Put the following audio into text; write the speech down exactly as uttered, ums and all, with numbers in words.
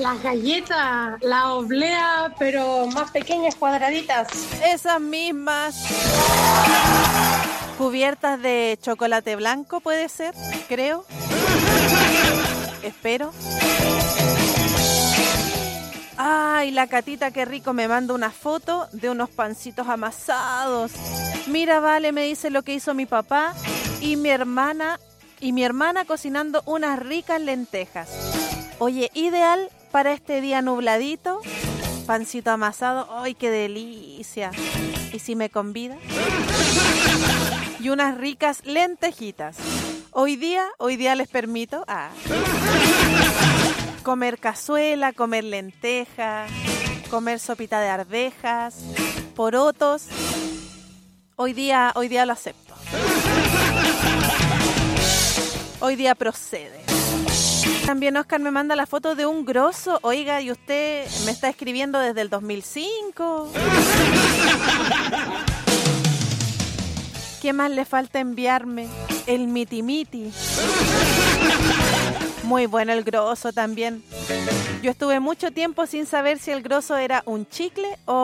Las galletas, la oblea, pero más pequeñas, cuadraditas. Esas mismas. Cubiertas de chocolate blanco, puede ser, creo. Espero. Ay, la Catita, qué rico, me manda una foto de unos pancitos amasados. Mira, Vale, me dice lo que hizo mi papá y mi hermana y mi hermana cocinando unas ricas lentejas. Oye, ideal para este día nubladito, pancito amasado. ¡Ay, qué delicia! ¿Y si me convida? Y unas ricas lentejitas. Hoy día, hoy día les permito ah, comer cazuela, comer lentejas, comer sopita de arvejas, porotos. Hoy día, hoy día lo acepto. Hoy día procede. También Oscar me manda la foto de un grosso. Oiga, y usted me está escribiendo desde el dos mil cinco. ¿Qué más le falta enviarme? El miti miti. Muy bueno el grosso también. Yo estuve mucho tiempo sin saber si el grosso era un chicle o